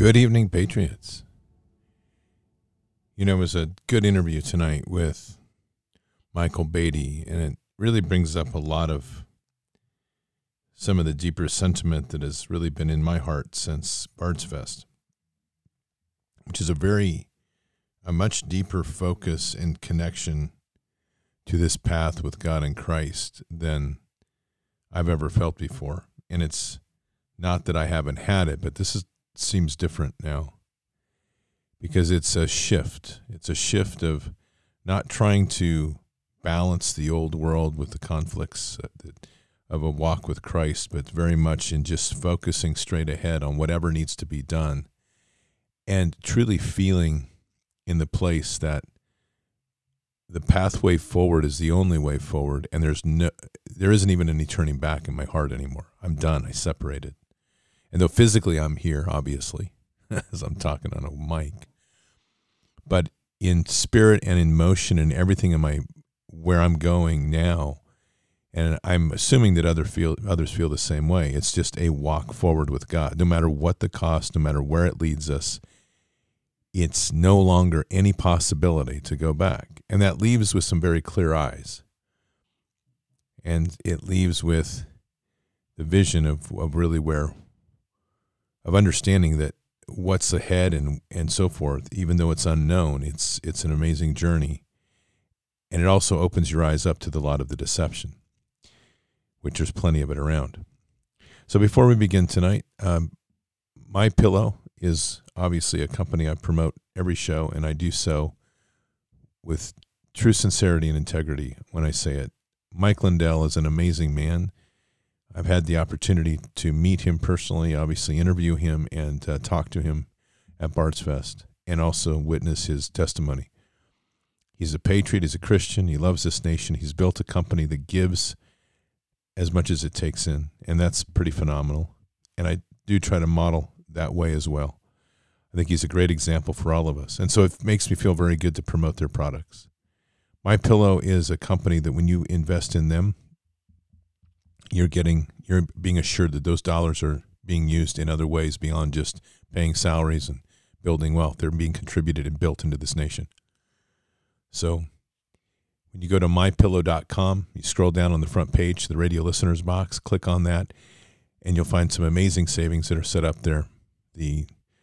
Good evening, Patriots. You know, it was a good interview tonight with Michael Beatty, and it really brings up a lot of some of the deeper sentiment that has really been in my heart since Bards Fest, which is a much deeper focus and connection to this path with God and Christ than I've ever felt before. And it's not that I haven't had it, but seems different now because it's a shift. It's a shift of not trying to balance the old world with the conflicts of a walk with Christ, but very much in just focusing straight ahead on whatever needs to be done and truly feeling in the place that the pathway forward is the only way forward, and there isn't even any turning back in my heart anymore. I'm done. I separated. And though physically I'm here, obviously, as I'm talking on a mic, but in spirit and in motion and everything in where I'm going now, and I'm assuming that others feel the same way. It's just a walk forward with God. No matter what the cost, no matter where it leads us, it's no longer any possibility to go back. And that leaves with some very clear eyes. And it leaves with the vision of really of understanding that what's ahead and so forth, even though it's unknown, it's an amazing journey. And it also opens your eyes up to the lot of the deception, which there's plenty of it around. So before we begin tonight, MyPillow is obviously a company I promote every show, and I do so with true sincerity and integrity when I say it. Mike Lindell is an amazing man. I've had the opportunity to meet him personally, obviously interview him and talk to him at Bards Fest and also witness his testimony. He's a patriot. He's a Christian. He loves this nation. He's built a company that gives as much as it takes in, and that's pretty phenomenal. And I do try to model that way as well. I think he's a great example for all of us. And so it makes me feel very good to promote their products. MyPillow is a company that when you invest in them, you're being assured that those dollars are being used in other ways beyond just paying salaries and building wealth. They're being contributed and built into this nation. So when you go to mypillow.com, you scroll down on the front page, the radio listeners box, click on that, and you'll find some amazing savings that are set up there. The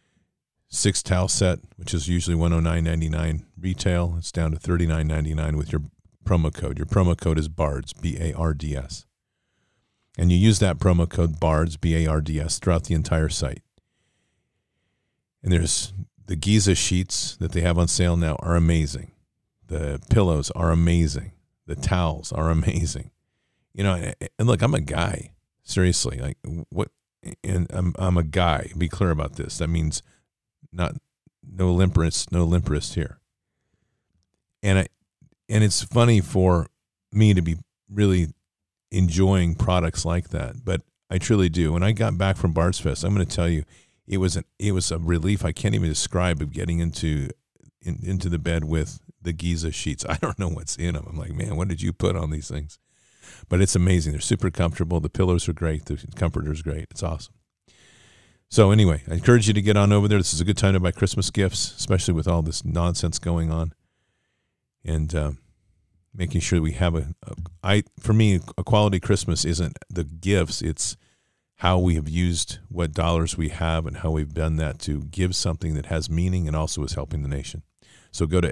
6 towel set, which is usually $109.99 retail, it's down to $39.99 with your promo code. Your promo code is BARDS, B-A-R-D-S. And you use that promo code BARDS, B-A-R-D-S, throughout the entire site. And there's the Giza sheets that they have on sale now are amazing. The pillows are amazing. The towels are amazing. You know, and look, I'm a guy. Seriously, like what? And I'm a guy. Be clear about this. That means no limperist here. And it's funny for me to be really enjoying products like that, but I truly do. When I got back from Bards Fest, I'm going to tell you, it was a relief I can't even describe of getting into the bed with the Giza sheets. I don't know what's in them. I'm like, man, what did you put on these things? But it's amazing. They're super comfortable. The pillows are great. The comforter's great. It's awesome. So anyway, I encourage you to get on over there. This is a good time to buy Christmas gifts, especially with all this nonsense going on. And making sure we have for me, a quality Christmas isn't the gifts. It's how we have used what dollars we have and how we've done that to give something that has meaning and also is helping the nation. So go to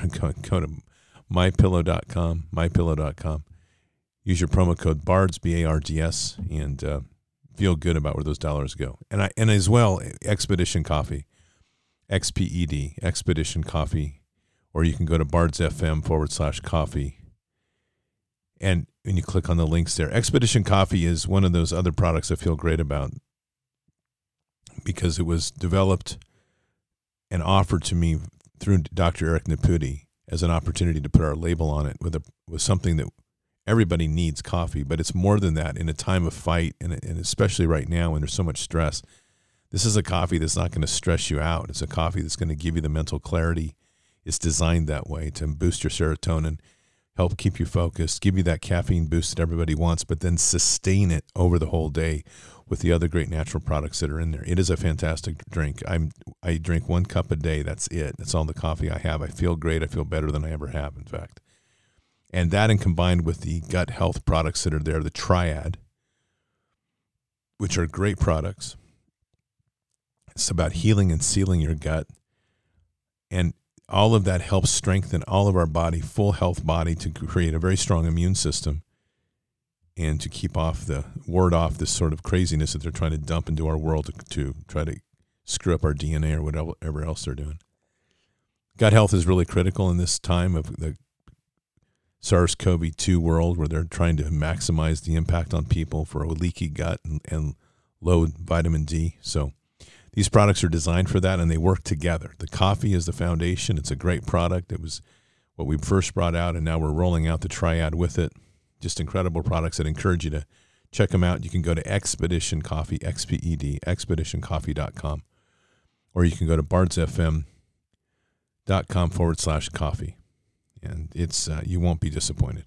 mypillow.com, use your promo code BARDS, B-A-R-D-S, and feel good about where those dollars go. And as well, Expedition Coffee, XPED, Expedition Coffee, or you can go to bardsfm/coffee. And when you click on the links there, Expedition Coffee is one of those other products I feel great about because it was developed and offered to me through Dr. Eric Naputi as an opportunity to put our label on it with something that everybody needs, coffee, but it's more than that in a time of fight, and especially right now when there's so much stress. This is a coffee that's not going to stress you out. It's a coffee that's going to give you the mental clarity. It's designed that way to boost your serotonin, help keep you focused, give you that caffeine boost that everybody wants, but then sustain it over the whole day with the other great natural products that are in there. It is a fantastic drink. I drink 1 cup a day. That's it. That's all the coffee I have. I feel great. I feel better than I ever have, in fact. And that, and combined with the gut health products that are there, the Triad, which are great products. It's about healing and sealing your gut. And all of that helps strengthen all of our body, full health body, to create a very strong immune system and to ward off this sort of craziness that they're trying to dump into our world to try to screw up our DNA or whatever else they're doing. Gut health is really critical in this time of the SARS-CoV-2 world, where they're trying to maximize the impact on people for a leaky gut and low vitamin D. So these products are designed for that, and they work together. The coffee is the foundation. It's a great product. It was what we first brought out, and now we're rolling out the Triad with it. Just incredible products. I'd encourage you to check them out. You can go to Expedition Coffee, XPED, expeditioncoffee.com, or you can go to bardsfm.com/coffee, and it's you won't be disappointed.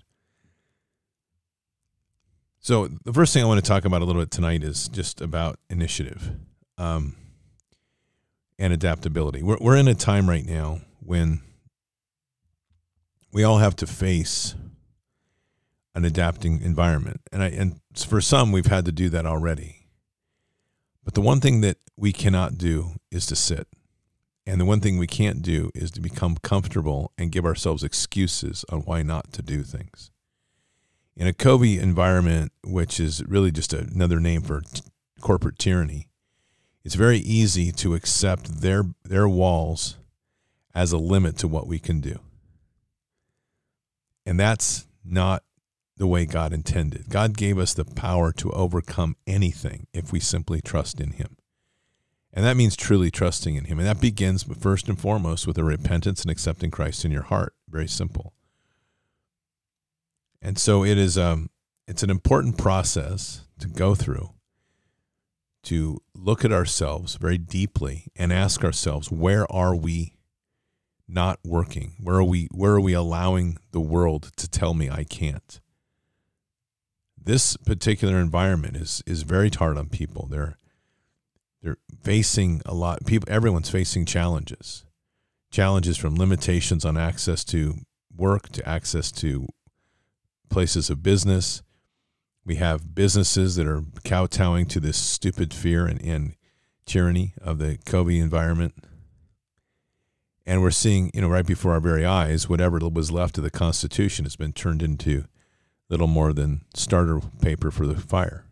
So the first thing I want to talk about a little bit tonight is just about initiative and adaptability. We're in a time right now when we all have to face an adapting environment. And for some, we've had to do that already. But the one thing that we cannot do is to sit. And the one thing we can't do is to become comfortable and give ourselves excuses on why not to do things. In a COVID environment, which is really just another name for corporate tyranny, it's very easy to accept their walls as a limit to what we can do. And that's not the way God intended. God gave us the power to overcome anything if we simply trust in him. And that means truly trusting in him. And that begins first and foremost with a repentance and accepting Christ in your heart. Very simple. And so it's an important process to go through, to look at ourselves very deeply and ask ourselves, where are we not working? Where are we allowing the world to tell me I can't? This particular environment is very hard on people. They're facing a lot. Everyone's facing challenges from limitations on access to work, to access to places of business. We have businesses that are kowtowing to this stupid fear and tyranny of the COVID environment. And we're seeing, right before our very eyes, whatever was left of the Constitution has been turned into little more than starter paper for the fire.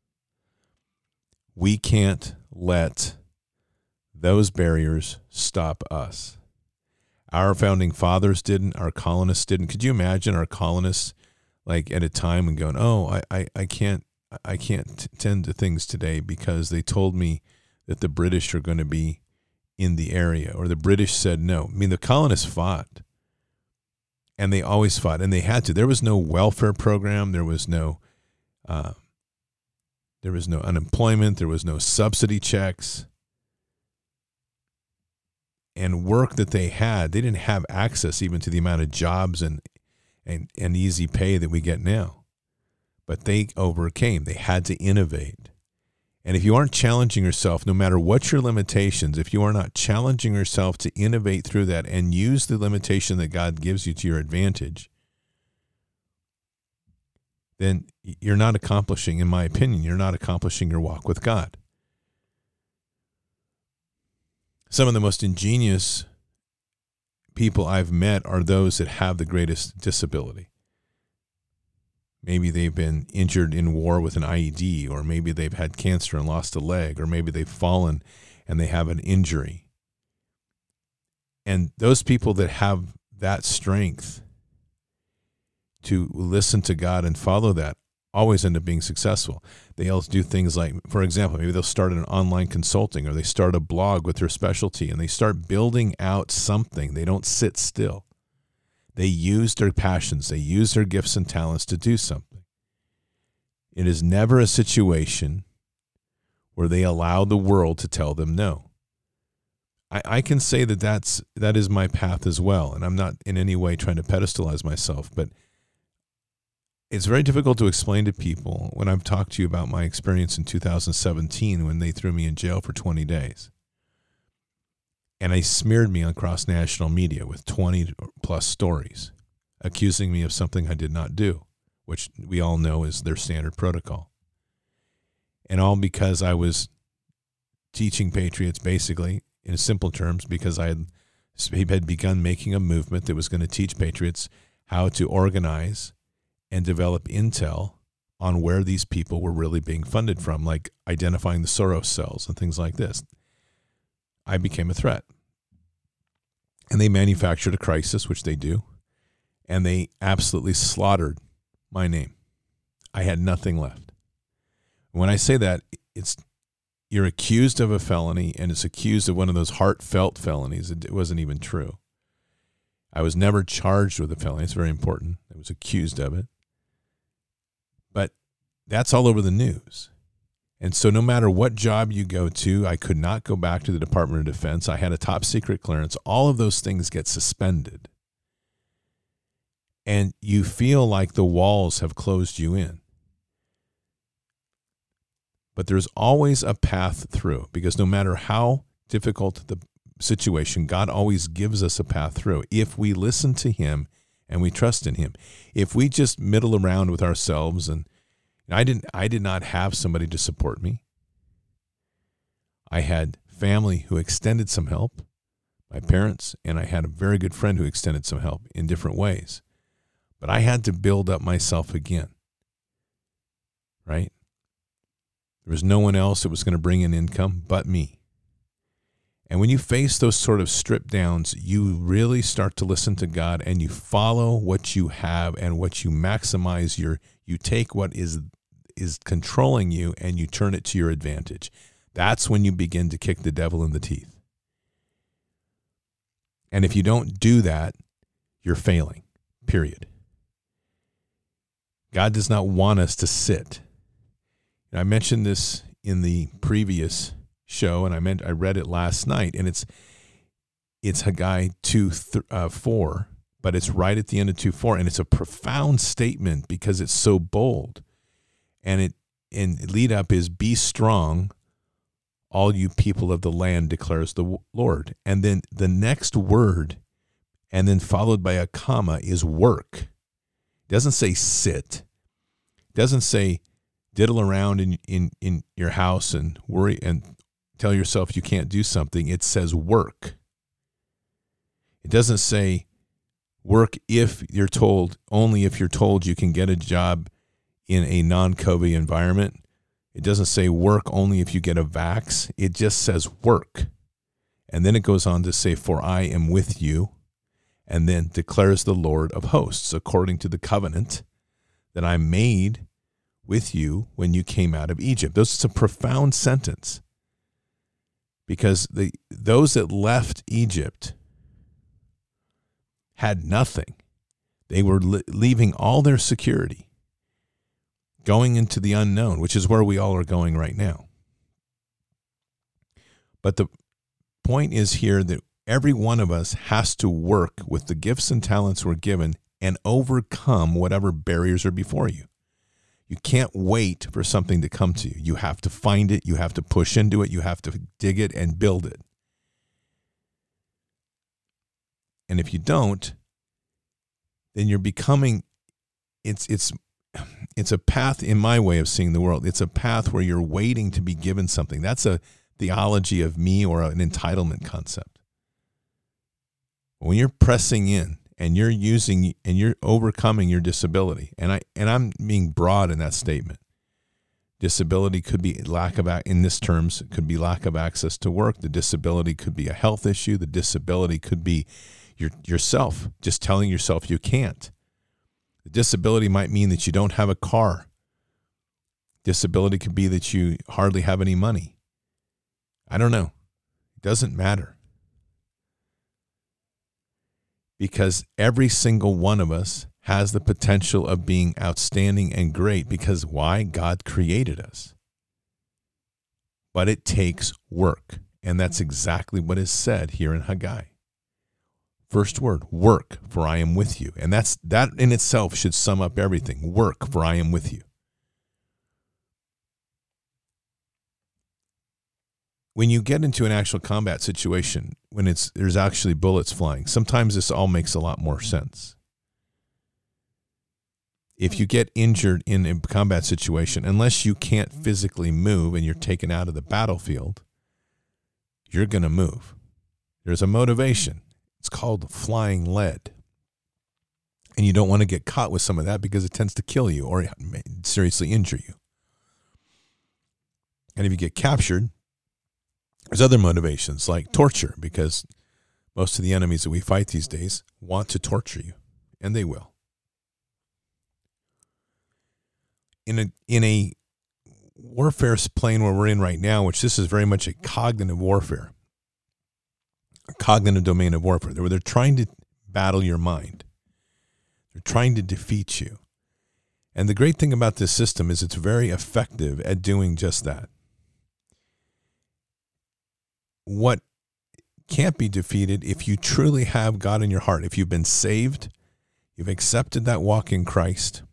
We can't let those barriers stop us. Our founding fathers didn't. Our colonists didn't. Could you imagine our colonists at a time and going, I can't tend to things today because they told me that the British are going to be in the area, or the British said no. I mean, the colonists fought. And they always fought, and they had to. There was no welfare program. There was no unemployment. There was no subsidy checks. And work that they had, they didn't have access even to the amount of jobs and easy pay that we get now. But they overcame. They had to innovate. And if you aren't challenging yourself, no matter what your limitations, if you are not challenging yourself to innovate through that and use the limitation that God gives you to your advantage, then you're not accomplishing, in my opinion, you're not accomplishing your walk with God. Some of the most ingenious people I've met are those that have the greatest disability. Maybe they've been injured in war with an IED, or maybe they've had cancer and lost a leg, or maybe they've fallen and they have an injury. And those people that have that strength to listen to God and follow that always end up being successful. They'll do things like, for example, maybe they'll start an online consulting, or they start a blog with their specialty, and they start building out something. They don't sit still. They use their passions. They use their gifts and talents to do something. It is never a situation where they allow the world to tell them no. I can say that is my path as well, and I'm not in any way trying to pedestalize myself, but it's very difficult to explain to people when I've talked to you about my experience in 2017 when they threw me in jail for 20 days. And they smeared me on cross-national media with 20 plus stories, accusing me of something I did not do, which we all know is their standard protocol. And all because I was teaching patriots, basically, in simple terms, because I had begun making a movement that was going to teach patriots how to organize and develop intel on where these people were really being funded from, like identifying the Soros cells and things like this. I became a threat. And they manufactured a crisis, which they do, and they absolutely slaughtered my name. I had nothing left. When I say that, you're accused of a felony, and it's accused of one of those heartfelt felonies. It wasn't even true. I was never charged with a felony. It's very important. I was accused of it. But that's all over the news. And so no matter what job you go to, I could not go back to the Department of Defense. I had a top secret clearance. All of those things get suspended. And you feel like the walls have closed you in. But there's always a path through, because no matter how difficult the situation, God always gives us a path through if we listen to him and we trust in him. If we just middle around with ourselves, and I did not have somebody to support me. I had family who extended some help, my parents, and I had a very good friend who extended some help in different ways. But I had to build up myself again, right? There was no one else that was going to bring in income but me. And when you face those sort of strip downs, you really start to listen to God, and you follow what you have and what you maximize you take what is controlling you and you turn it to your advantage. That's when you begin to kick the devil in the teeth. And if you don't do that, you're failing, period. God does not want us to sit. I mentioned this in the previous show, and I read it last night, and it's Haggai 2:4, but it's right at the end of 2:4, and it's a profound statement because it's so bold. And lead up is, be strong, all you people of the land, declares the Lord. And then the next word, and then followed by a comma, is work. It doesn't say sit. It doesn't say diddle around in your house and worry and tell yourself you can't do something. It says work. It doesn't say work if you're told, only if you're told you can get a job in a non-COVID environment. It doesn't say work only if you get a vax. It just says work. And then it goes on to say, for I am with you, and then declares the Lord of hosts, according to the covenant that I made with you when you came out of Egypt. This is a profound sentence, because those that left Egypt had nothing. They were leaving all their security, going into the unknown, which is where we all are going right now. But the point is here that every one of us has to work with the gifts and talents we're given and overcome whatever barriers are before you. You can't wait for something to come to you. You have to find it. You have to push into it. You have to dig it and build it. And if you don't, then you're becoming, it's a path, in my way of seeing the world, it's a path where you're waiting to be given something. That's a theology of me, or an entitlement concept. When you're pressing in and you're using and you're overcoming your disability, and I'm being broad in that statement. Disability could be in this terms, it could be lack of access to work. The disability could be a health issue. The disability could be yourself, just telling yourself you can't. The disability might mean that you don't have a car. Disability could be that you hardly have any money. I don't know. It doesn't matter. Because every single one of us has the potential of being outstanding and great, because why? God created us. But it takes work. And that's exactly what is said here in Haggai. First word, work, for I am with you. And that in itself should sum up everything. Work, for I am with you. When you get into an actual combat situation, when there's actually bullets flying, sometimes this all makes a lot more sense. If you get injured in a combat situation, unless you can't physically move and you're taken out of the battlefield, you're going to move. There's a motivation. It's called flying lead. And you don't want to get caught with some of that because it tends to kill you or seriously injure you. And if you get captured, there's other motivations like torture, because most of the enemies that we fight these days want to torture you, and they will. In a warfare plane where we're in right now, which this is very much a cognitive warfare, a cognitive domain of warfare, where they're trying to battle your mind. They're trying to defeat you. And the great thing about this system is it's very effective at doing just that. What can't be defeated if you truly have God in your heart, if you've been saved, you've accepted that walk in Christ,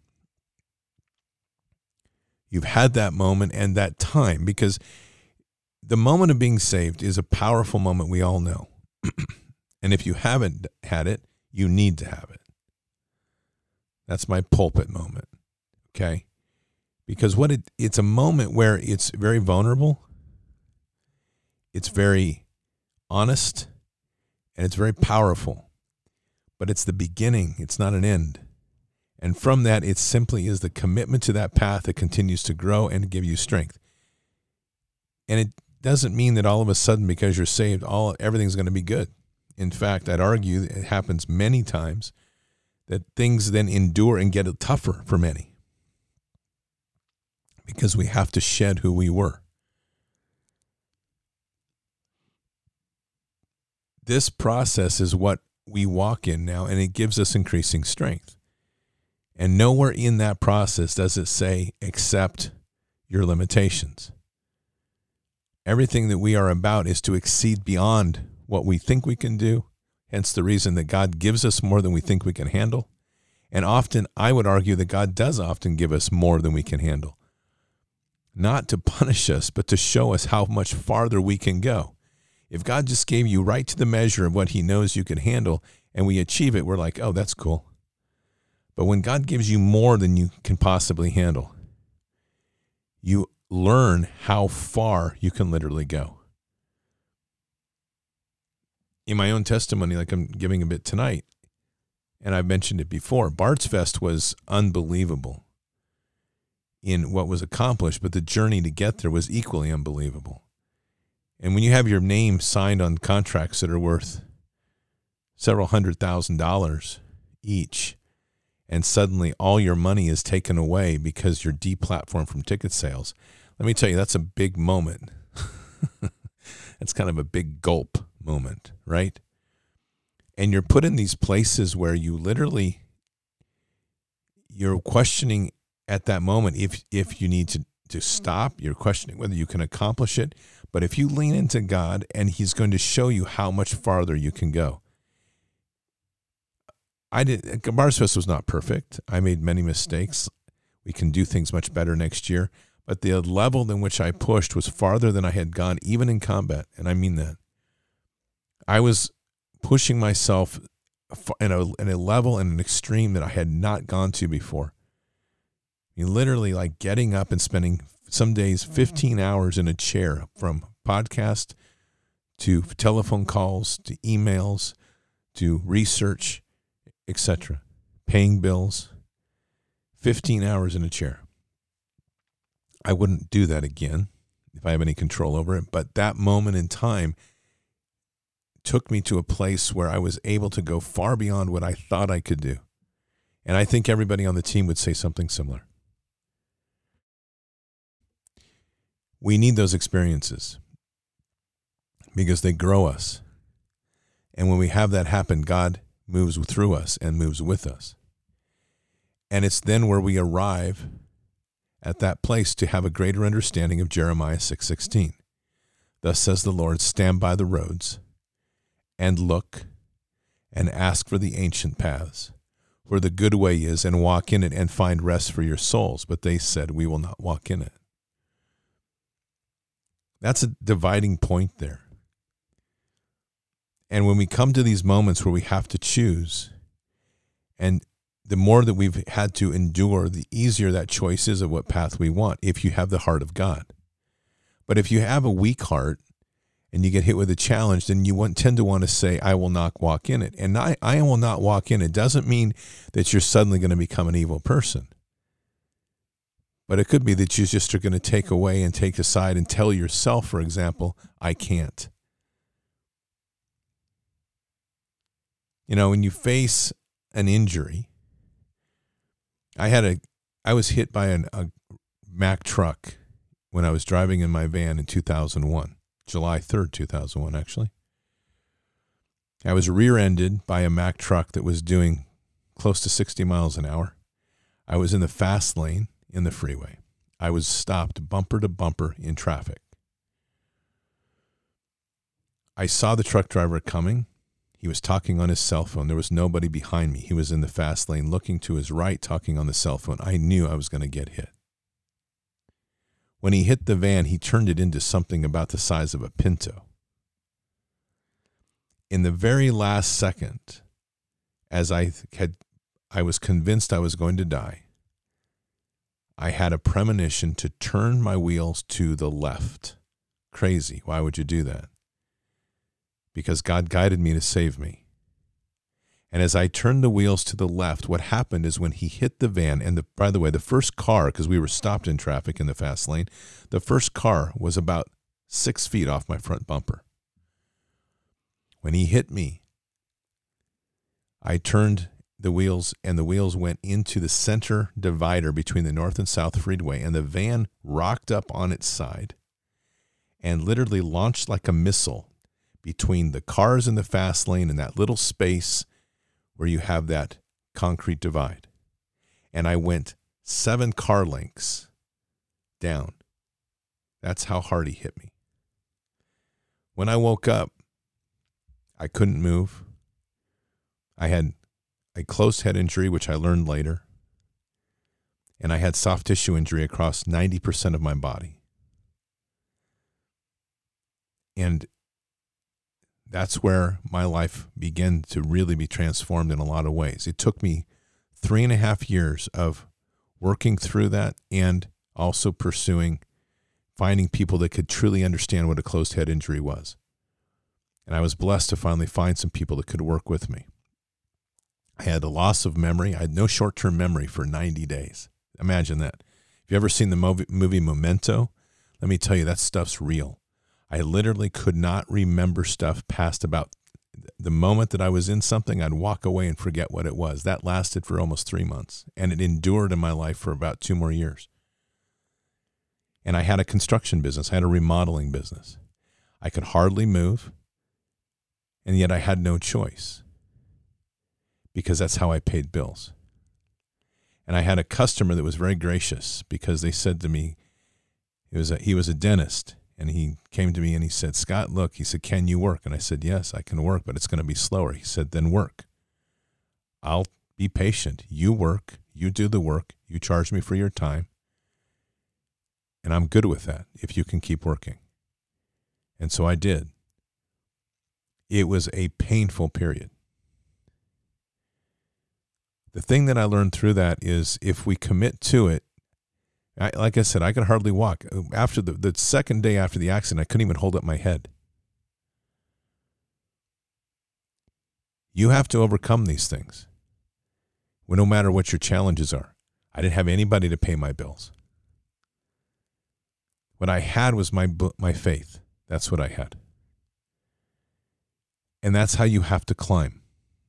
you've had that moment and that time, because the moment of being saved is a powerful moment, we all know. And if you haven't had it, you need to have it. That's my pulpit moment, okay? Because it's a moment where it's very vulnerable, it's very honest, and it's very powerful. But it's the beginning, it's not an end. And from that, it simply is the commitment to that path that continues to grow and give you strength. And it doesn't mean that all of a sudden, because you're saved, everything's going to be good. In fact, I'd argue that it happens many times that things then endure and get tougher for many, because we have to shed who we were. This process is what we walk in now, and it gives us increasing strength. And nowhere in that process does it say, accept your limitations. Everything that we are about is to exceed beyond what we think we can do, hence the reason that God gives us more than we think we can handle. And often, I would argue that God does often give us more than we can handle. Not to punish us, but to show us how much farther we can go. If God just gave you right to the measure of what he knows you can handle, and we achieve it, we're like, oh, that's cool. But when God gives you more than you can possibly handle, you learn how far you can literally go. In my own testimony, like I'm giving a bit tonight, and I've mentioned it before, Bards Fest was unbelievable in what was accomplished, but the journey to get there was equally unbelievable. And when you have your name signed on contracts that are worth several $100,000 each, and suddenly all your money is taken away because you're deplatformed from ticket sales, let me tell you, that's a big moment. That's kind of a big gulp moment, right? And you're put in these places where you literally, you're questioning at that moment if you need to stop. You're questioning whether you can accomplish it. But if you lean into God, and he's going to show you how much farther you can go. Bards Fest was not perfect. I made many mistakes. We can do things much better next year. But the level in which I pushed was farther than I had gone, even in combat. And I mean that. I was pushing myself in a level and an extreme that I had not gone to before. I mean, literally like getting up and spending some days 15 hours in a chair, from podcast to telephone calls to emails to research, etc., paying bills, 15 hours in a chair. I wouldn't do that again if I have any control over it, but that moment in time took me to a place where I was able to go far beyond what I thought I could do. And I think everybody on the team would say something similar. We need those experiences because they grow us. And when we have that happen, God moves through us and moves with us. And it's then where we arrive at that place to have a greater understanding of Jeremiah 6:16. Thus says the Lord, stand by the roads and look and ask for the ancient paths, where the good way is, and walk in it and find rest for your souls. But they said, we will not walk in it. That's a dividing point there. And when we come to these moments where we have to choose, and the more that we've had to endure, the easier that choice is of what path we want, if you have the heart of God. But if you have a weak heart and you get hit with a challenge, then you tend to want to say, I will not walk in it. And I will not walk in it doesn't mean that you're suddenly going to become an evil person. But it could be that you just are going to take away and take aside and tell yourself, for example, I can't. You know, when you face an injury, I was hit by a Mack truck when I was driving in my van in 2001, July 3rd, 2001, actually. I was rear-ended by a Mack truck that was doing close to 60 miles an hour. I was in the fast lane in the freeway. I was stopped bumper to bumper in traffic. I saw the truck driver coming. He was talking on his cell phone. There was nobody behind me. He was in the fast lane looking to his right, talking on the cell phone. I knew I was going to get hit. When he hit the van, he turned it into something about the size of a Pinto. In the very last second, as I was convinced I was going to die, I had a premonition to turn my wheels to the left. Crazy. Why would you do that? Because God guided me to save me. And as I turned the wheels to the left, what happened is when he hit the van, and by the way, the first car, because we were stopped in traffic in the fast lane, the first car was about 6 feet off my front bumper. When he hit me, I turned the wheels, and the wheels went into the center divider between the north and south freeway, and the van rocked up on its side and literally launched like a missile between the cars in the fast lane and that little space where you have that concrete divide. And I went 7 car lengths down. That's how hard he hit me. When I woke up, I couldn't move. I had a closed head injury, which I learned later. And I had soft tissue injury across 90% of my body. And that's where my life began to really be transformed in a lot of ways. It took me 3.5 years of working through that and also finding people that could truly understand what a closed head injury was. And I was blessed to finally find some people that could work with me. I had a loss of memory. I had no short-term memory for 90 days. Imagine that. If you ever seen the movie Memento, let me tell you, that stuff's real. I literally could not remember stuff past about the moment that I was in something. I'd walk away and forget what it was. That lasted for almost 3 months, and it endured in my life for about 2 more years. And I had a construction business. I had a remodeling business. I could hardly move, and yet I had no choice because that's how I paid bills. And I had a customer that was very gracious because they said to me, he was a dentist. And he came to me and he said, Scott, look, he said, can you work? And I said, yes, I can work, but it's going to be slower. He said, then work. I'll be patient. You work. You do the work. You charge me for your time. And I'm good with that if you can keep working. And so I did. It was a painful period. The thing that I learned through that is if we commit to it, like I said, I could hardly walk. After the second day after the accident, I couldn't even hold up my head. You have to overcome these things, no matter what your challenges are. I didn't have anybody to pay my bills. What I had was my faith. That's what I had. And that's how you have to climb.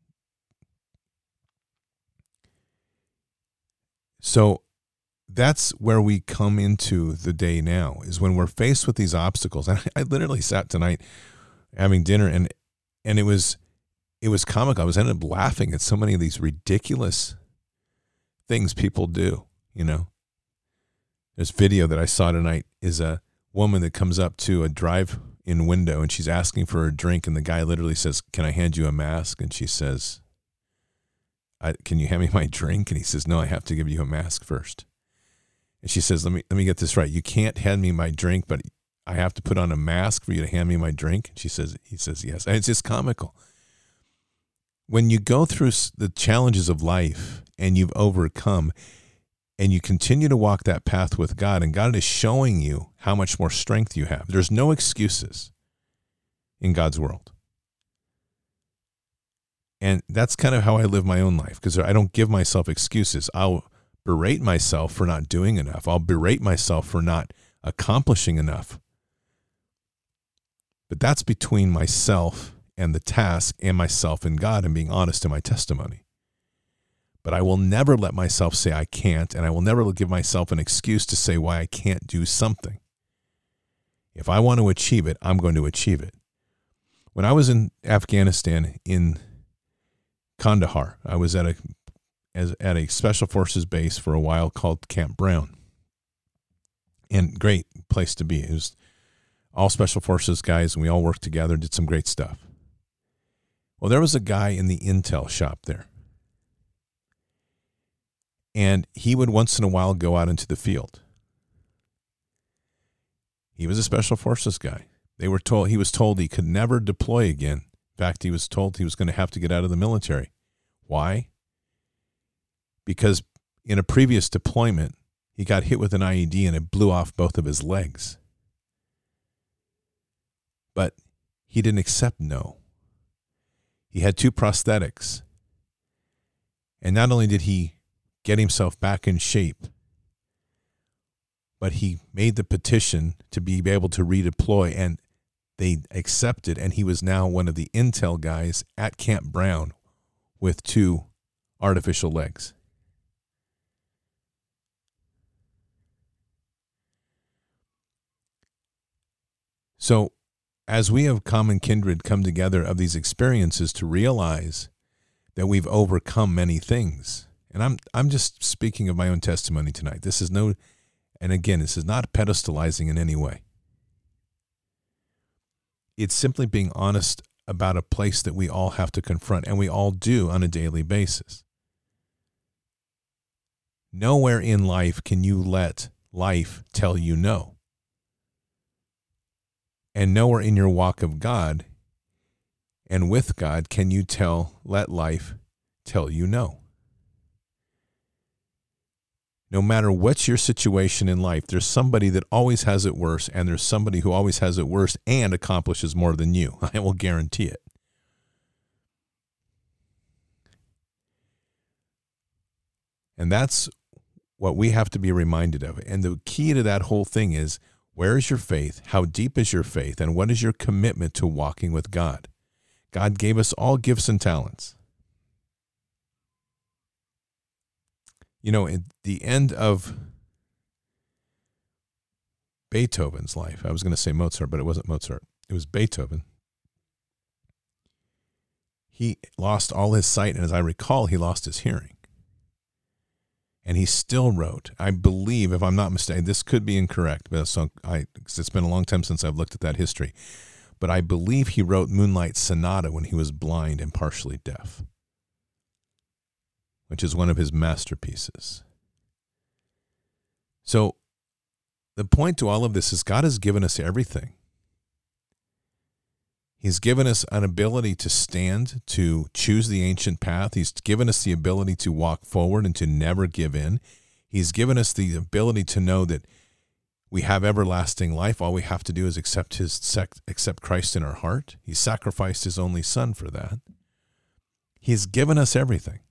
So that's where we come into the day now, is when we're faced with these obstacles. And I literally sat tonight having dinner, and it was comical. I ended up laughing at so many of these ridiculous things people do, you know. This video that I saw tonight is a woman that comes up to a window, and she's asking for a drink, and the guy literally says, "Can I hand you a mask?" And she says, "Can you hand me my drink?" And he says, "No, I have to give you a mask first." And she says, let me get this right. "You can't hand me my drink, but I have to put on a mask for you to hand me my drink?" He says, "Yes." And it's just comical. When you go through the challenges of life and you've overcome and you continue to walk that path with God, and God is showing you how much more strength you have. There's no excuses in God's world. And that's kind of how I live my own life, because I don't give myself excuses. I'll berate myself for not doing enough. I'll berate myself for not accomplishing enough. But that's between myself and the task, and myself and God, and being honest in my testimony. But I will never let myself say I can't, and I will never give myself an excuse to say why I can't do something. If I want to achieve it, I'm going to achieve it. When I was in Afghanistan, in Kandahar, I was at a Special Forces base for a while called Camp Brown. And great place to be. It was all Special Forces guys, and we all worked together, did some great stuff. Well, there was a guy in the intel shop there. And he would once in a while go out into the field. He was a Special Forces guy. He was told he could never deploy again. In fact, he was told he was going to have to get out of the military. Why? Because in a previous deployment, he got hit with an IED and it blew off both of his legs. But he didn't accept no. He had 2 prosthetics. And not only did he get himself back in shape, but he made the petition to be able to redeploy, and they accepted, and he was now one of the intel guys at Camp Brown with 2 artificial legs. So as we have common kindred come together of these experiences to realize that we've overcome many things. And I'm just speaking of my own testimony tonight. This is not pedestalizing in any way. It's simply being honest about a place that we all have to confront, and we all do on a daily basis. Nowhere in life can you let life tell you no. And nowhere in your walk of God and with God can you let life tell you no. No matter what's your situation in life, there's somebody that always has it worse, and there's somebody who always has it worse and accomplishes more than you. I will guarantee it. And that's what we have to be reminded of. And the key to that whole thing is, where is your faith? How deep is your faith? And what is your commitment to walking with God? God gave us all gifts and talents. You know, at the end of Beethoven's life, I was going to say Mozart, but it wasn't Mozart. It was Beethoven. He lost all his sight, and as I recall, he lost his hearing. And he still wrote, I believe, if I'm not mistaken, this could be incorrect, but it's been a long time since I've looked at that history, but I believe he wrote Moonlight Sonata when he was blind and partially deaf, which is one of his masterpieces. So the point to all of this is God has given us everything. He's given us an ability to stand, to choose the ancient path. He's given us the ability to walk forward and to never give in. He's given us the ability to know that we have everlasting life. All we have to do is accept Christ in our heart. He sacrificed his only son for that. He's given us everything.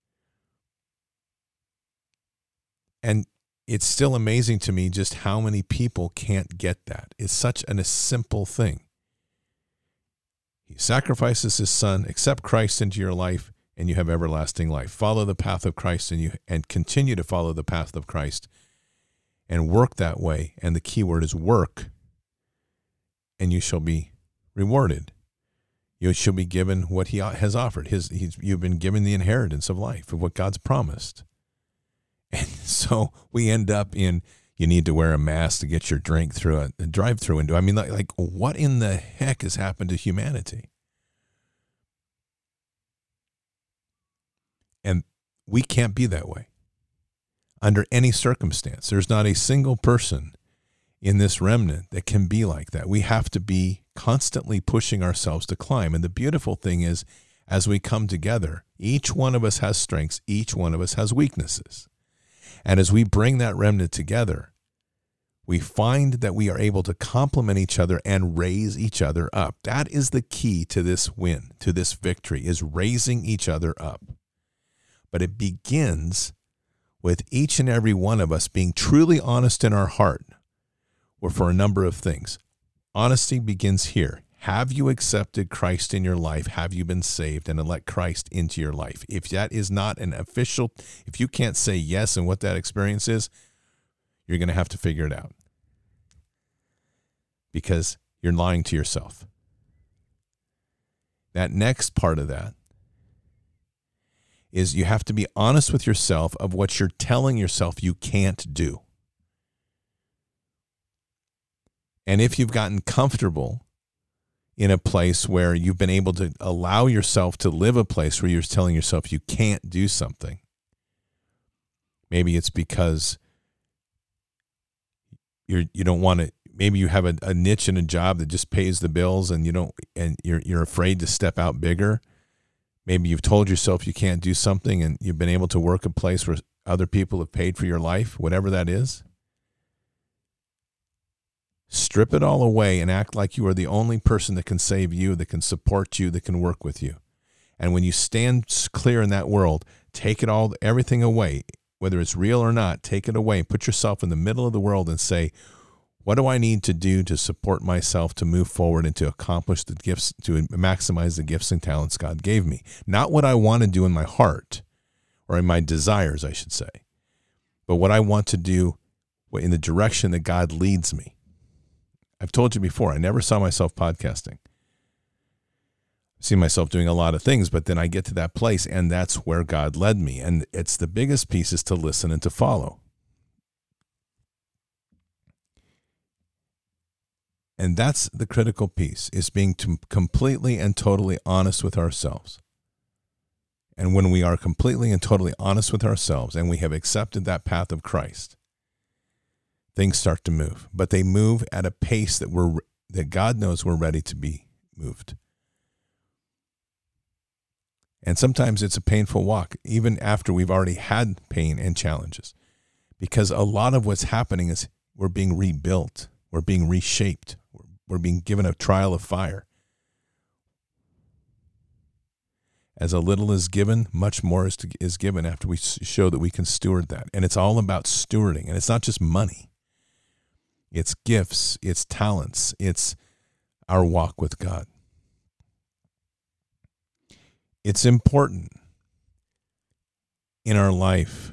And it's still amazing to me just how many people can't get that. It's such a simple thing. He sacrifices his son, accept Christ into your life, and you have everlasting life. Follow the path of Christ and continue to follow the path of Christ and work that way. And the key word is work, and you shall be rewarded. You shall be given what he has offered. You've been given the inheritance of life, of what God's promised. And so we end up in, you need to wear a mask to get your drink through a drive-through window. I mean, like what in the heck has happened to humanity? And we can't be that way under any circumstance. There's not a single person in this remnant that can be like that. We have to be constantly pushing ourselves to climb. And the beautiful thing is, as we come together, each one of us has strengths, each one of us has weaknesses. And as we bring that remnant together, we find that we are able to complement each other and raise each other up. That is the key to this win, to this victory, is raising each other up. But it begins with each and every one of us being truly honest in our heart, or for a number of things. Honesty begins here. Have you accepted Christ in your life? Have you been saved and let Christ into your life? If that is not an official, if you can't say yes and what that experience is, you're going to have to figure it out, because you're lying to yourself. That next part of that is you have to be honest with yourself of what you're telling yourself you can't do. And if you've gotten comfortable in a place where you've been able to allow yourself to live a place where you're telling yourself you can't do something, maybe it's because you don't want to. Maybe you have a niche in a job that just pays the bills, and you're afraid to step out bigger. Maybe you've told yourself you can't do something, and you've been able to work a place where other people have paid for your life, whatever that is. Strip it all away and act like you are the only person that can save you, that can support you, that can work with you. And when you stand clear in that world, take it all, everything away, whether it's real or not, take it away. Put yourself in the middle of the world and say, what do I need to do to support myself, to move forward and to accomplish the gifts, to maximize the gifts and talents God gave me? Not what I want to do in my heart, or in my desires, I should say, but what I want to do in the direction that God leads me. I've told you before, I never saw myself podcasting. I see myself doing a lot of things, but then I get to that place, and that's where God led me. And it's the biggest piece is to listen and to follow. And that's the critical piece, is being completely and totally honest with ourselves. And when we are completely and totally honest with ourselves, and we have accepted that path of Christ, things start to move. But they move at a pace that God knows we're ready to be moved. And sometimes it's a painful walk, even after we've already had pain and challenges, because a lot of what's happening is we're being rebuilt, we're being reshaped, we're being given a trial of fire. As a little is given, much more is given after we show that we can steward that. And it's all about stewarding, and it's not just money. It's gifts, it's talents, it's our walk with God. It's important in our life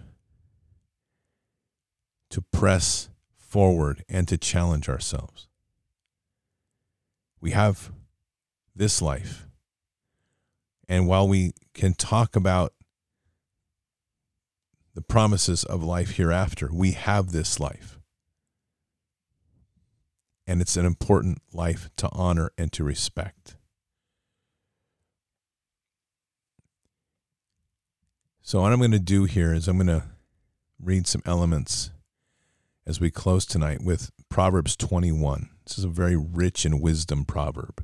to press forward and to challenge ourselves. We have this life, and while we can talk about the promises of life hereafter, we have this life. And it's an important life to honor and to respect. So what I'm going to do here is I'm going to read some elements as we close tonight with Proverbs 21. This is a very rich in wisdom proverb.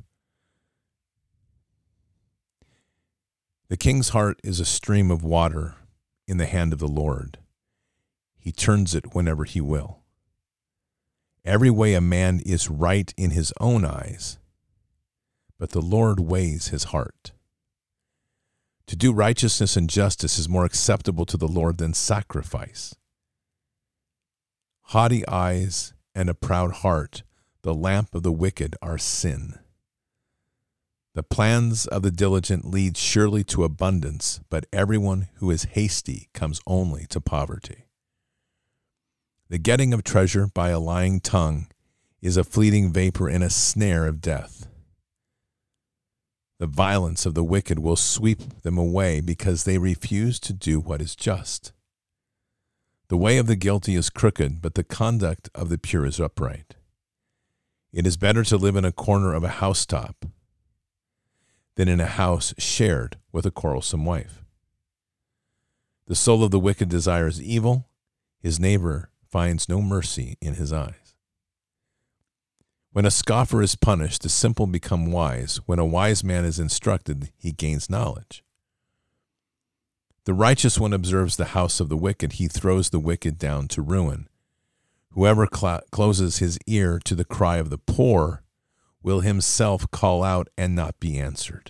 The king's heart is a stream of water in the hand of the Lord. He turns it whenever he will. Every way a man is right in his own eyes, but the Lord weighs his heart. To do righteousness and justice is more acceptable to the Lord than sacrifice. Haughty eyes and a proud heart, the lamp of the wicked, are sin. The plans of the diligent lead surely to abundance, but everyone who is hasty comes only to poverty. The getting of treasure by a lying tongue is a fleeting vapor and a snare of death. The violence of the wicked will sweep them away because they refuse to do what is just. The The way of the guilty is crooked, but the conduct of the pure is upright. It is better to live in a corner of a housetop than in a house shared with a quarrelsome wife. The soul of the wicked desires evil. His neighbor finds no mercy in his eyes. When a scoffer is punished, the simple become wise. When a wise man is instructed, he gains knowledge. The righteous one observes the house of the wicked. He throws the wicked down to ruin. Whoever closes his ear to the cry of the poor will himself call out and not be answered.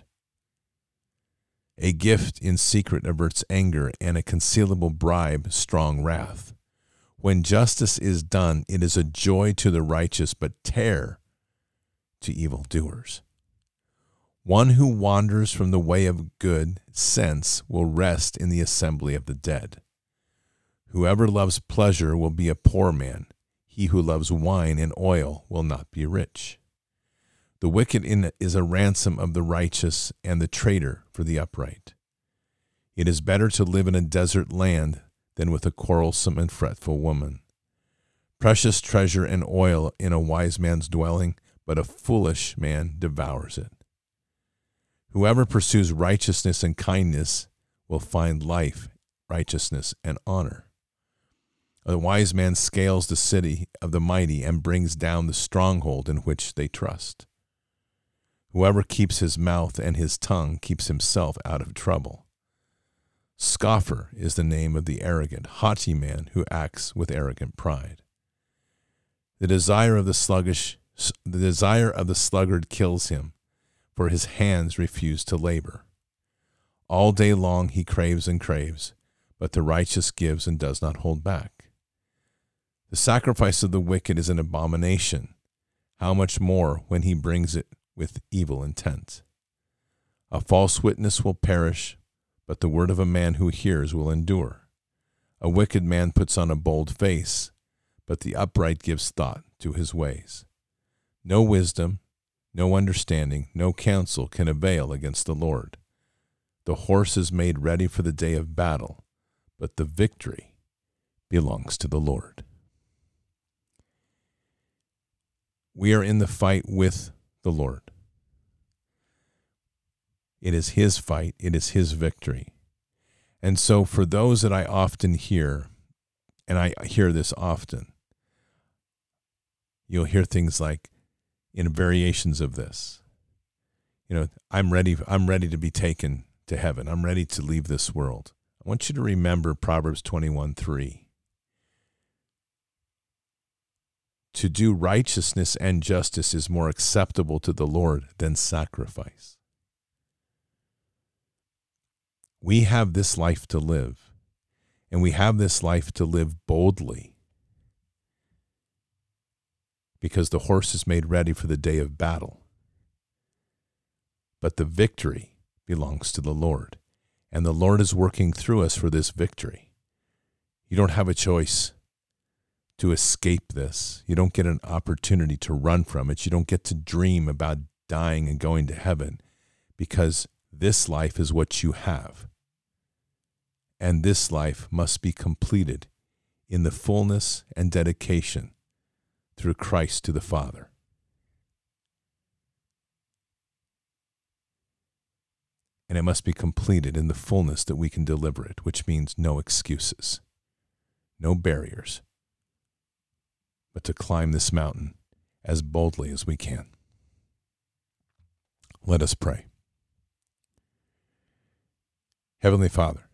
A gift in secret averts anger, and a concealable bribe strong wrath. When justice is done, it is a joy to the righteous, but terror to evildoers. One who wanders from the way of good sense will rest in the assembly of the dead. Whoever loves pleasure will be a poor man. He who loves wine and oil will not be rich. The wicked is a ransom of the righteous, and the traitor for the upright. It is better to live in a desert land than with a quarrelsome and fretful woman. Precious treasure and oil in a wise man's dwelling, but a foolish man devours it. Whoever pursues righteousness and kindness will find life, righteousness, and honor. A wise man scales the city of the mighty and brings down the stronghold in which they trust. Whoever keeps his mouth and his tongue keeps himself out of trouble. Scoffer is the name of the arrogant, haughty man who acts with arrogant pride. The desire of the sluggard kills him, for his hands refuse to labor. All day long he craves and craves, but the righteous gives and does not hold back. The sacrifice of the wicked is an abomination. How much more when he brings it with evil intent? A false witness will perish, but the word of a man who hears will endure. A wicked man puts on a bold face, but the upright gives thought to his ways. No wisdom, no understanding, no counsel can avail against the Lord. The horse is made ready for the day of battle, but the victory belongs to the Lord. We are in the fight with the Lord. It is his fight. It is his victory. And so for those that I often hear, and I hear this often, you'll hear things like, in variations of this, I'm ready to be taken to heaven. I'm ready to leave this world. I want you to remember Proverbs 21:3. To do righteousness and justice is more acceptable to the Lord than sacrifice. We have this life to live, and we have this life to live boldly, because the horse is made ready for the day of battle. But the victory belongs to the Lord, and the Lord is working through us for this victory. You don't have a choice to escape this. You don't get an opportunity to run from it. You don't get to dream about dying and going to heaven, because this life is what you have. And this life must be completed in the fullness and dedication through Christ to the Father. And it must be completed in the fullness that we can deliver it, which means no excuses, no barriers, but to climb this mountain as boldly as we can. Let us pray. Heavenly Father,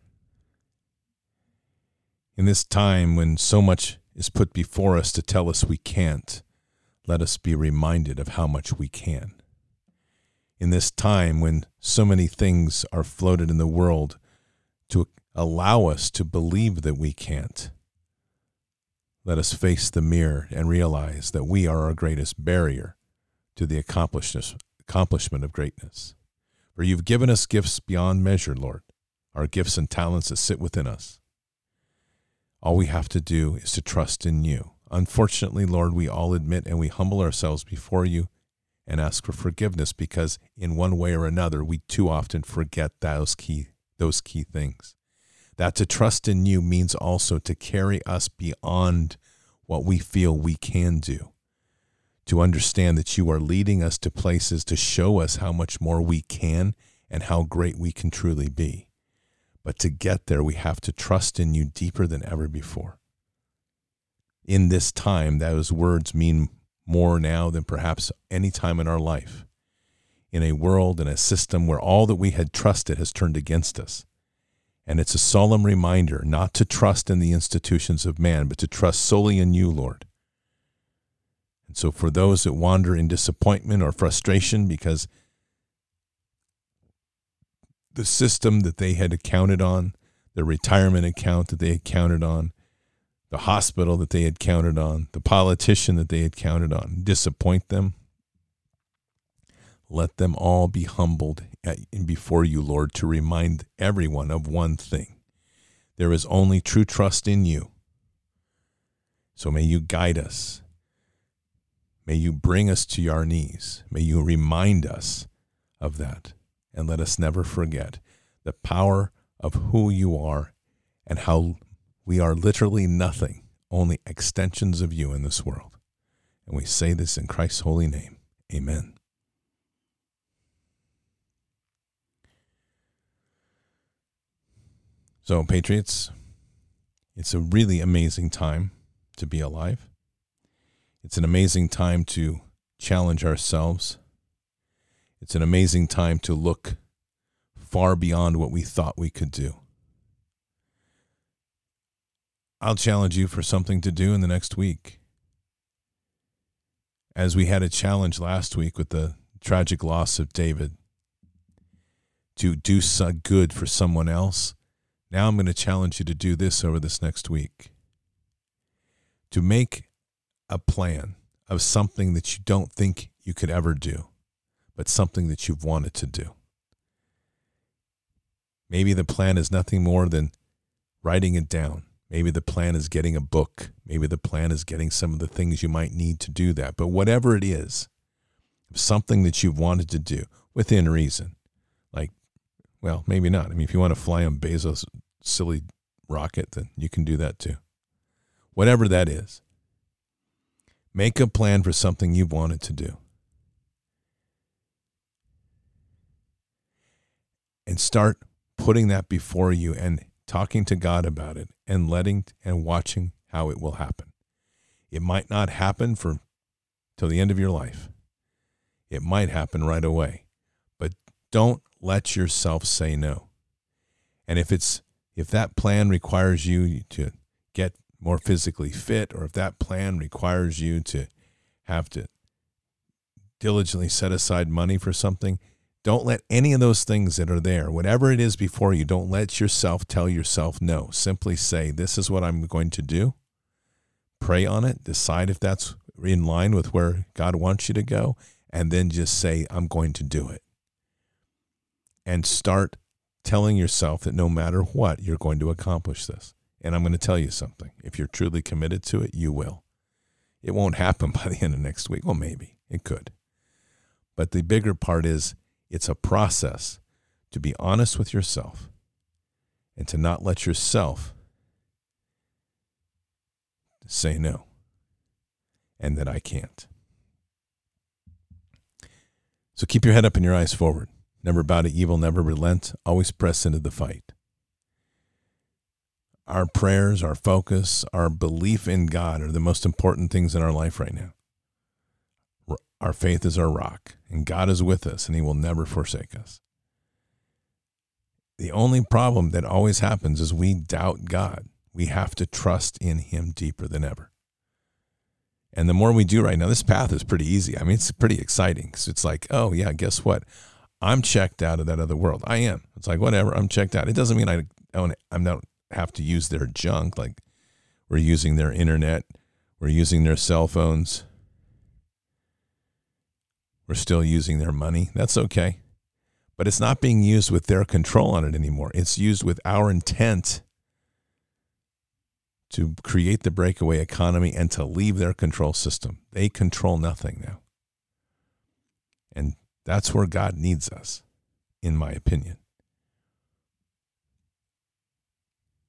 in this time when so much is put before us to tell us we can't, let us be reminded of how much we can. In this time when so many things are floated in the world to allow us to believe that we can't, let us face the mirror and realize that we are our greatest barrier to the accomplishment of greatness. For you've given us gifts beyond measure, Lord, our gifts and talents that sit within us. All we have to do is to trust in you. Unfortunately, Lord, we all admit and we humble ourselves before you and ask for forgiveness, because in one way or another, we too often forget those key things. That to trust in you means also to carry us beyond what we feel we can do, to understand that you are leading us to places to show us how much more we can and how great we can truly be. But to get there, we have to trust in you deeper than ever before. In this time, those words mean more now than perhaps any time in our life. In a world and a system where all that we had trusted has turned against us. And it's a solemn reminder not to trust in the institutions of man, but to trust solely in you, Lord. And so for those that wander in disappointment or frustration because the system that they had counted on, the retirement account that they had counted on, the hospital that they had counted on, the politician that they had counted on, disappoint them, let them all be humbled before you, Lord, to remind everyone of one thing. There is only true trust in you. So may you guide us. May you bring us to our knees. May you remind us of that. And let us never forget the power of who you are and how we are literally nothing, only extensions of you in this world. And we say this in Christ's holy name. Amen. So, Patriots, it's a really amazing time to be alive. It's an amazing time to challenge ourselves. It's an amazing time to look far beyond what we thought we could do. I'll challenge you for something to do in the next week. As we had a challenge last week with the tragic loss of David, to do good for someone else, now I'm going to challenge you to do this over this next week. To make a plan of something that you don't think you could ever do, but something that you've wanted to do. Maybe the plan is nothing more than writing it down. Maybe the plan is getting a book. Maybe the plan is getting some of the things you might need to do that. But whatever it is, something that you've wanted to do within reason. Like, well, maybe not. I mean, if you want to fly on Bezos' silly rocket, then you can do that too. Whatever that is, make a plan for something you've wanted to do. And start putting that before you and talking to God about it and letting and watching how it will happen. It might not happen till the end of your life. It might happen right away. But don't let yourself say no. And if that plan requires you to get more physically fit, or if that plan requires you to have to diligently set aside money for something, don't let any of those things that are there, whatever it is before you, don't let yourself tell yourself no. Simply say, this is what I'm going to do. Pray on it. Decide if that's in line with where God wants you to go. And then just say, I'm going to do it. And start telling yourself that no matter what, you're going to accomplish this. And I'm going to tell you something. If you're truly committed to it, you will. It won't happen by the end of next week. Well, maybe. It could. But the bigger part is, it's a process to be honest with yourself and to not let yourself say no and that I can't. So keep your head up and your eyes forward. Never bow to evil, never relent, always press into the fight. Our prayers, our focus, our belief in God are the most important things in our life right now. Our faith is our rock, and God is with us, and he will never forsake us. The only problem that always happens is we doubt God. We have to trust in him deeper than ever. And the more we do right now, this path is pretty easy. I mean, it's pretty exciting. Because it's like, oh, yeah, guess what? I'm checked out of that other world. I am. It's like, whatever, I'm checked out. It doesn't mean I don't have to use their junk. Like, we're using their internet. We're using their cell phones. We're still using their money. That's okay. But it's not being used with their control on it anymore. It's used with our intent to create the breakaway economy and to leave their control system. They control nothing now. And that's where God needs us, in my opinion.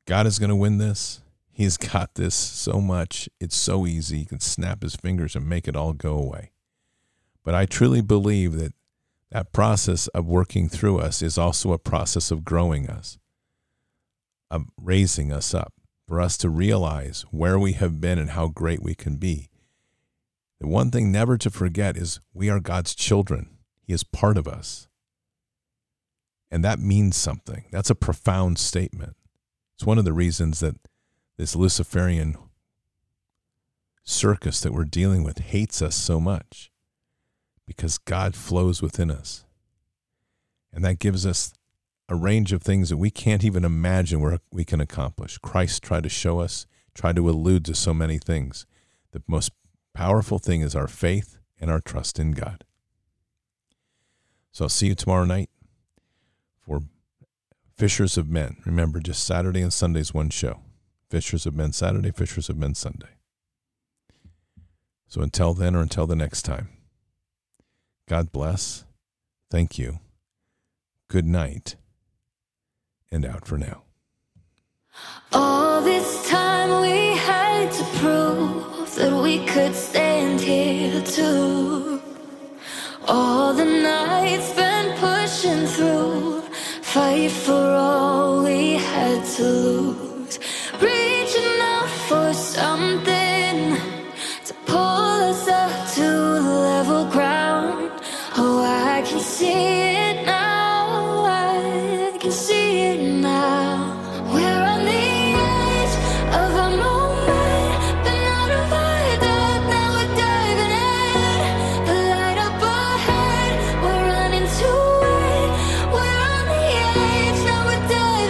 God is going to win this. He's got this so much. It's so easy. He can snap his fingers and make it all go away. But I truly believe that that process of working through us is also a process of growing us, of raising us up, for us to realize where we have been and how great we can be. The one thing never to forget is we are God's children. He is part of us. And that means something. That's a profound statement. It's one of the reasons that this Luciferian circus that we're dealing with hates us so much, because God flows within us. And that gives us a range of things that we can't even imagine where we can accomplish. Christ tried to show us, tried to allude to so many things. The most powerful thing is our faith and our trust in God. So I'll see you tomorrow night for Fishers of Men. Remember, just Saturday and Sunday's one show. Fishers of Men Saturday, Fishers of Men Sunday. So until then, or until the next time, God bless. Thank you. Good night. And out for now. All this time we had to prove that we could stand here too. All the nights spent pushing through, fight for all we had to lose. Reaching out for something to pull us up to level ground. Oh, I can see it now, I can see it now. We're on the edge of a moment, been out of our depth, now we're diving in. The light up ahead, we're running to it. We're on the edge, now we're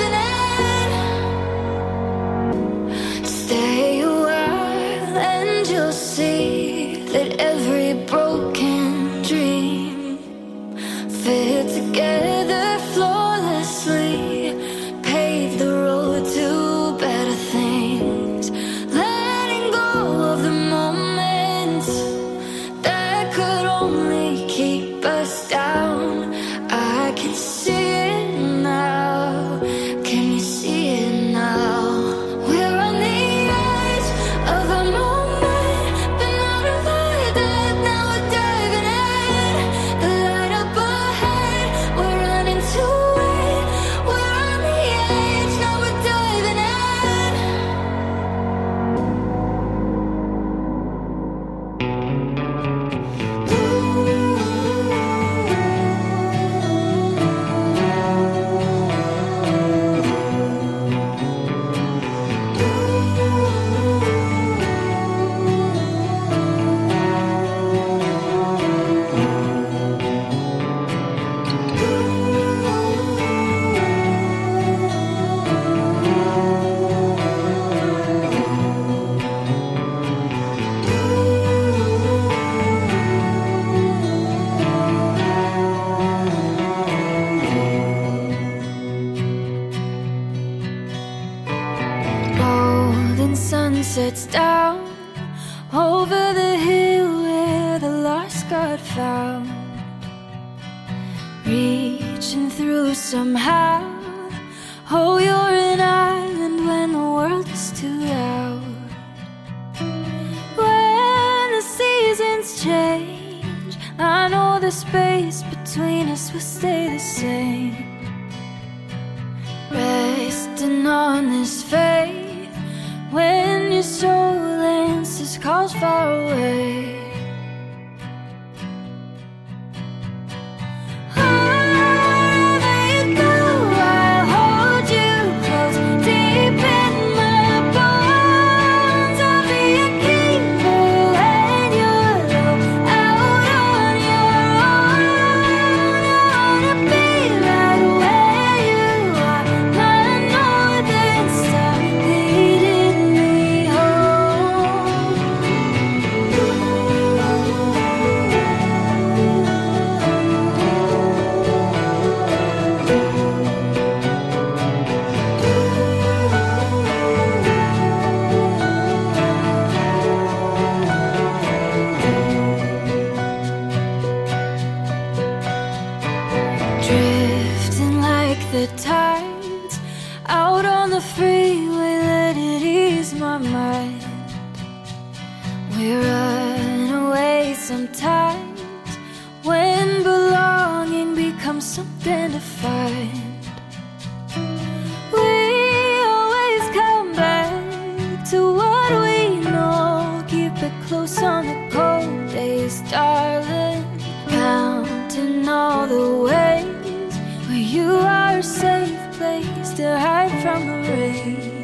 diving in. Stay a while and you'll see that every broken dream fit together flawlessly, pave the road to better things. Letting go of the moments that could only keep us down. I can see it now. Can you see it now? We're on the edge of a moment, been out of our depth, now we're diving in. The light up ahead, we're running to it. We're on the edge, now we're diving golden sun sets down over the hill where the lost got found. Reaching through somehow. Oh, you're an island when the world is too loud. When the seasons change, I know the space between us will stay the same. Resting on this faith, when your soul answers calls far away. Wherever you go, I'll hold you close, deep in my bones. I'll be a keeper when you're low, out on your own. I wanna be right where you are, my northern star leading me home. Drifting like the tides out on the freeway. to hide from the rain.